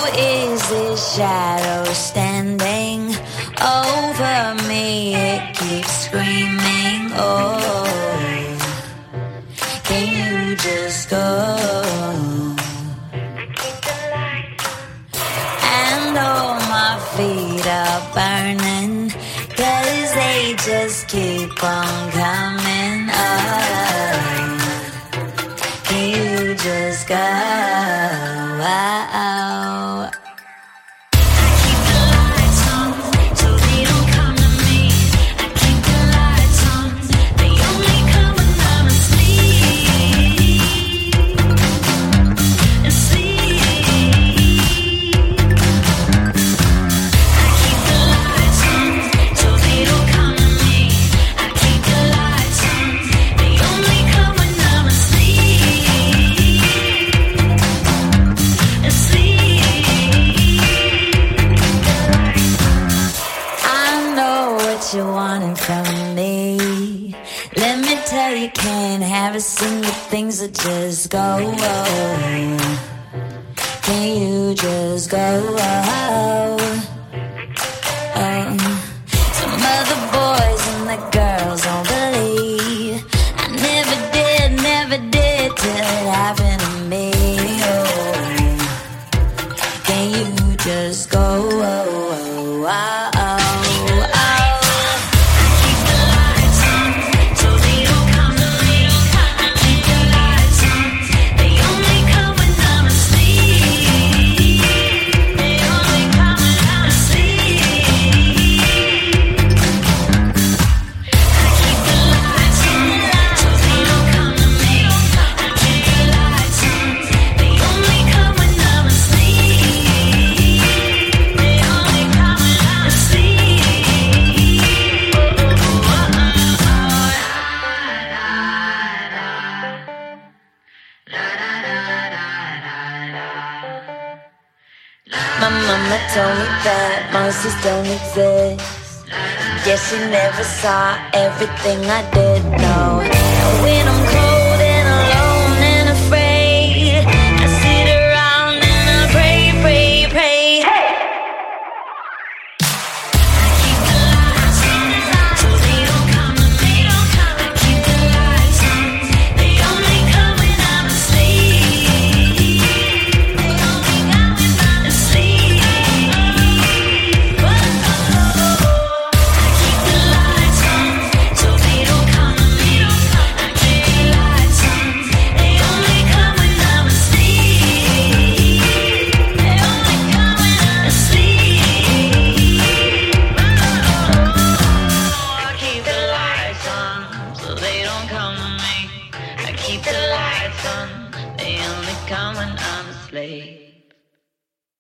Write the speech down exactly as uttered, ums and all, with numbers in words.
is this shadow standing over me? It keeps screaming, oh, can you just go? And all my feet are burning, 'cause they just keep on coming, oh, can you just go? Oh. You wanting from me? Let me tell you, can't have a single thing, so just go. Can you just go? Um, some other boys and the girls don't believe I never did, never did till it happened to me. Oh, can you just go? Oh, oh, oh. My mama told me that monsters don't exist. Guess she never saw everything I did know. And when I'm